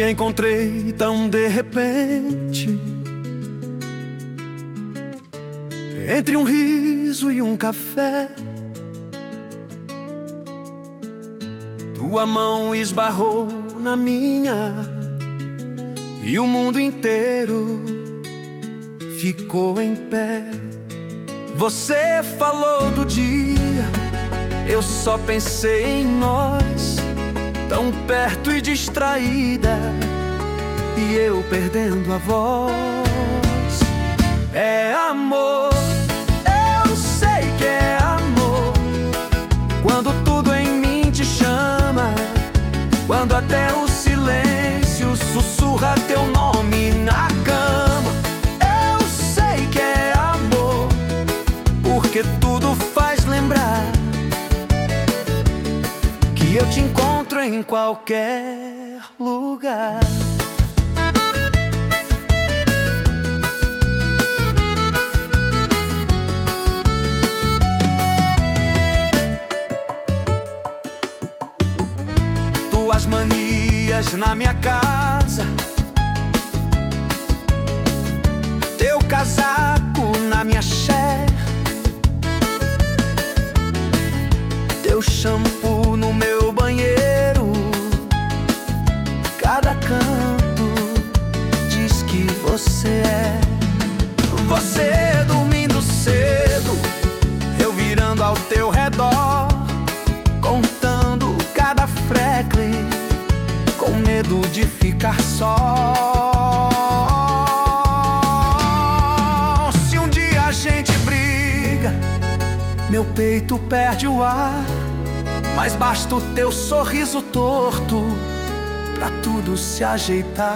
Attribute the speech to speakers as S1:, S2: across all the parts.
S1: Te encontrei tão de repente, entre um riso e um café. Tua mão esbarrou na minha e o mundo inteiro ficou em pé. Você falou do dia, eu só pensei em nós, tão perto e distraída, e eu perdendo a voz. É amor, eu sei que é amor, quando tudo em mim te chama, quando até o silêncio sussurra teu nome na cama. Eu sei que é amor, porque tudo faz lembrar que eu te encontro em qualquer lugar. Tuas manias na minha casa, teu casaco na minha xé, teu shampoo no meu banheiro. Cada canto diz que você é. Você dormindo cedo, eu virando ao teu redor, contando cada freckle, com medo de ficar só. Se um dia a gente briga, meu peito perde o ar, mas basta o teu sorriso torto pra tudo se ajeitar.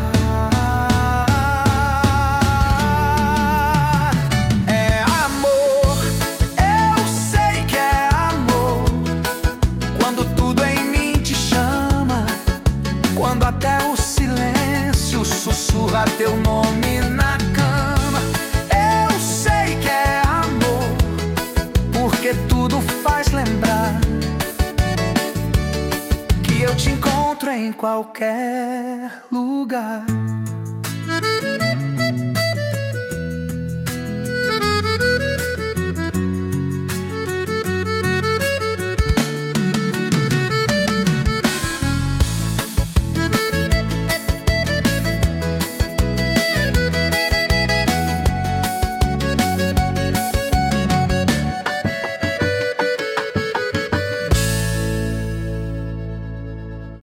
S1: É amor, eu sei que é amor, quando tudo em mim te chama, quando até o silêncio sussurra teu nome na cama. Eu sei que é amor, porque tudo faz lembrar que eu te encontro em qualquer lugar.